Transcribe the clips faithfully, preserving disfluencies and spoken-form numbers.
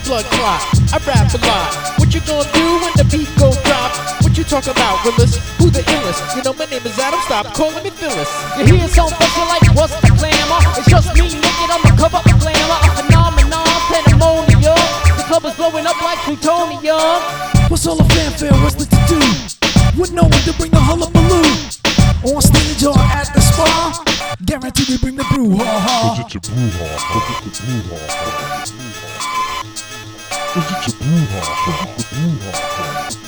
blood clot. I rap a lot. What you gonna do when the beat go drop? What you talking about, Willis? Who the illest? You know my name is Adam, stop calling me Phyllis. You hear some folks you like, what's the glamour? It's just me naked on the cover of Glamour. A phenomenon, pandemonium. The club is blowing up like plutonium. What's all the fanfare? What's the to-do? With no one to bring the hullabaloo. On stage or at the spa, guaranteed we bring the brouhaha. Is it your brouhaha? Is it your brouhaha? Is it your brouhaha? Is it your brouhaha?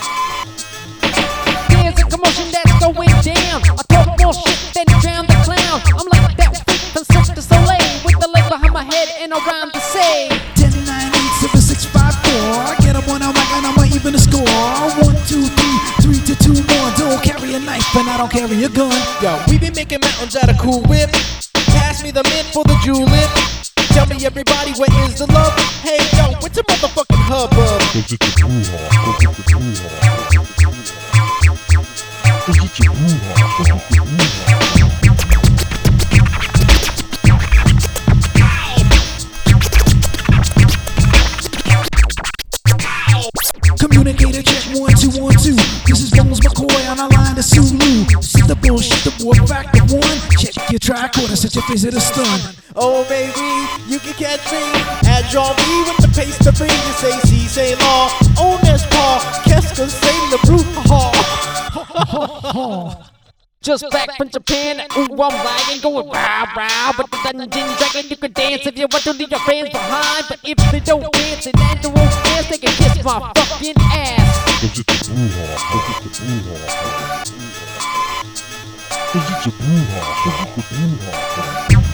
There's a commotion that's going down. I talk more shit than drown the clown. I'm like that freak from Cirque du Soleil, with the leg behind my head and a rhyme to say. ten, nine, eight, seven, six, five, four. I get up on a mic and I'ma even a score. One, two, three, three to two more. Don't carry a knife and I don't carry a gun. Yo, we been making mountains out of Cool Whip. Pass me the mint for the julep. Tell me everybody, where is the love? Hey yo, what's a motherfucking hubbub? Is it your brouhaha? Is it your brouhaha? Is it your brouhaha? Is it your brouhaha? Communicator check one, two, one, two. This is Bones McCoy on our line to Sulu. Sit the bullshit, the boy factor one. Check your tricorder, set your face at a stun. Oh baby, you can catch me at Jean B with the pace to bring. You say si, say law. On this paw, qu'est-ce que c'est le brouhaha? Just back from Japan, ooh, I'm lying, going row, row. But the Dungeon Dragon, you can dance if you want to leave your friends behind. But if they don't dance and they don't dance, they can kiss my fucking ass. Is it your brouhaha? Is it your brouhaha? Is it your brouhaha? Is it your brouhaha?